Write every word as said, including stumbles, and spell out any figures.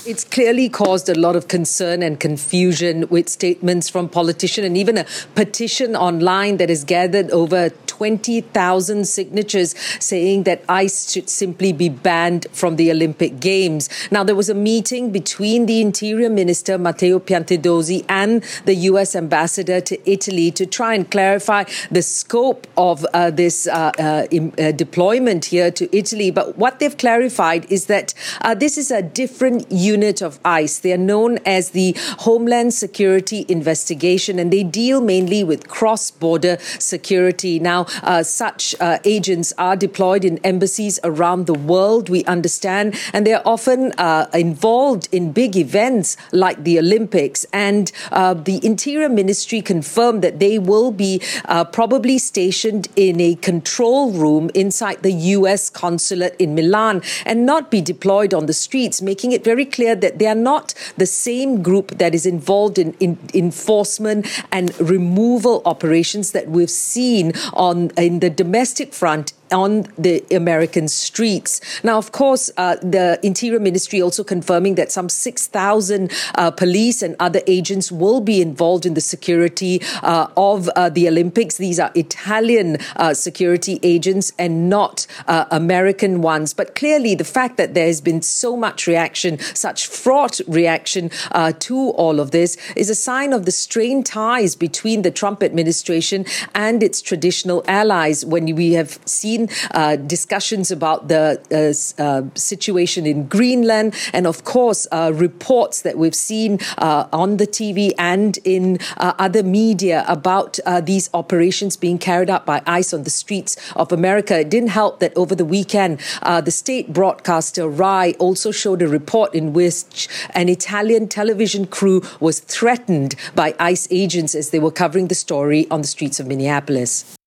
It's clearly caused a lot of concern and confusion with statements from politicians and even a petition online that has gathered over twenty thousand signatures saying that ICE should simply be banned from the Olympic Games. Now, there was a meeting between the Interior Minister, Matteo Piantedosi, and the U S Ambassador to Italy to try and clarify the scope of uh, this uh, uh, in, uh, deployment here to Italy. But what they've clarified is that uh, this is a different unit of ICE. They are known as the Homeland Security Investigation, and they deal mainly with cross-border security. Now, uh, such uh, agents are deployed in embassies around the world, we understand, and they are often uh, involved in big events like the Olympics. And uh, the Interior Ministry confirmed that they will be uh, probably stationed in a control room inside the U S consulate in Milan and not be deployed on the streets, making it very clear that they are not the same group that is involved in, in enforcement and removal operations that we've seen on in the domestic front on the American streets. Now, of course, uh, the Interior Ministry also confirming that some six thousand uh, police and other agents will be involved in the security uh, of uh, the Olympics. These are Italian uh, security agents and not uh, American ones. But clearly, the fact that there has been so much reaction, such fraught reaction uh, to all of this is a sign of the strained ties between the Trump administration and its traditional allies. When we have seen Uh, discussions about the uh, uh, situation in Greenland, and of course uh, reports that we've seen uh, on the T V and in uh, other media about uh, these operations being carried out by ICE on the streets of America. It didn't help that over the weekend uh, the state broadcaster Rai also showed a report in which an Italian television crew was threatened by ICE agents as they were covering the story on the streets of Minneapolis.